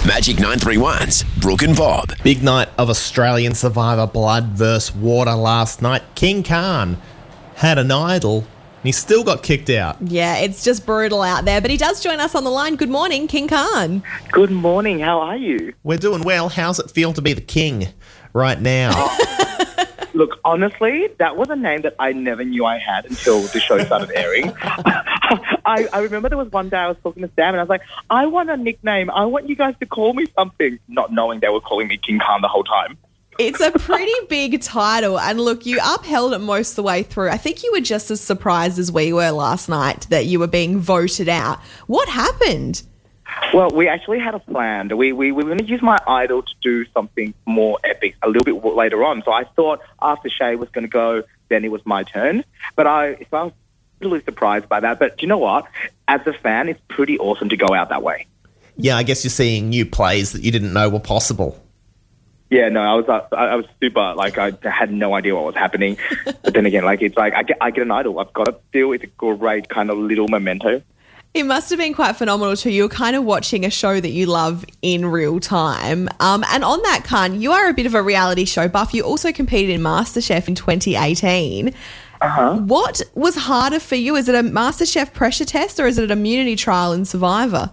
Magic 931's Brooke and Bob. Big night of Australian Survivor Blood vs. Water last night. King Khan had an idol and he still got kicked out. Yeah, it's just brutal out there. But he does join us on the line. Good morning, King Khan. Good morning. How are you? We're doing well. How's it feel to be the king right now? Look, honestly, that was a name that I never knew I had until the show started airing. I remember there was one day I was talking to Sam and I was like, I want a nickname. I want you guys to call me something. Not knowing they were calling me King Khan the whole time. It's a pretty big title. And look, you upheld it most of the way through. I think you were just as surprised as we were last night that you were being voted out. What happened? Well, we actually had a plan. We were going to use my idol to do something more epic a little bit later on. So I thought after Shay was going to go, then it was my turn. But I was really surprised by that. But do you know what? As a fan, it's pretty awesome to go out that way. Yeah, I guess you're seeing new plays that you didn't know were possible. Yeah, no, I was super, I had no idea what was happening. But then again, it's like I get an idol. I've got to feel it's a great kind of little memento. It must have been quite phenomenal too. You were kind of watching a show that you love in real time. And on that, Khan, you are a bit of a reality show buff. You also competed in MasterChef in 2018. What was harder for you? Is it a MasterChef pressure test or is it an immunity trial in Survivor?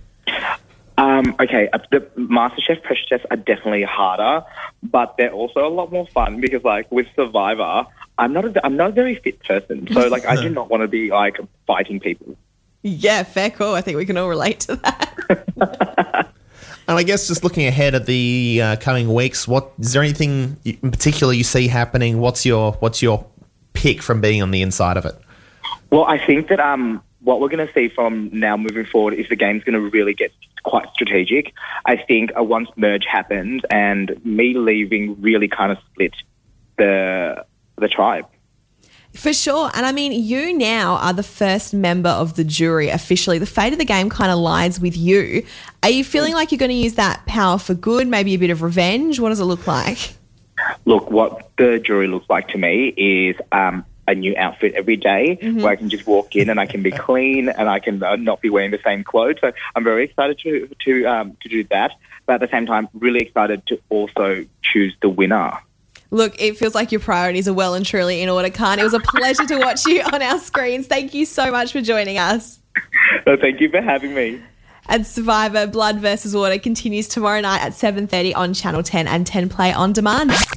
Okay, the MasterChef pressure tests are definitely harder, but they're also a lot more fun because, with Survivor, I'm not a very fit person. So, I do not want to be, fighting people. Yeah, fair call. I think we can all relate to that. And I guess just looking ahead at the coming weeks, is there anything in particular you see happening? What's your pick from being on the inside of it? Well, I think that what we're going to see from now moving forward is the game's going to really get quite strategic. I think once merge happens and me leaving really kind of split the tribe. For sure. And I mean, you now are the first member of the jury officially. The fate of the game kind of lies with you. Are you feeling like you're going to use that power for good, maybe a bit of revenge? What does it look like? Look, what the jury looks like to me is a new outfit every day where I can just walk in and I can be clean and I can not be wearing the same clothes. So I'm very excited to do that. But at the same time, really excited to also choose the winner. Look, it feels like your priorities are well and truly in order, Khan. It was a pleasure to watch you on our screens. Thank you so much for joining us. Well, thank you for having me. And Survivor Blood vs. Water continues tomorrow night at 7:30 on Channel 10 and 10 Play on demand.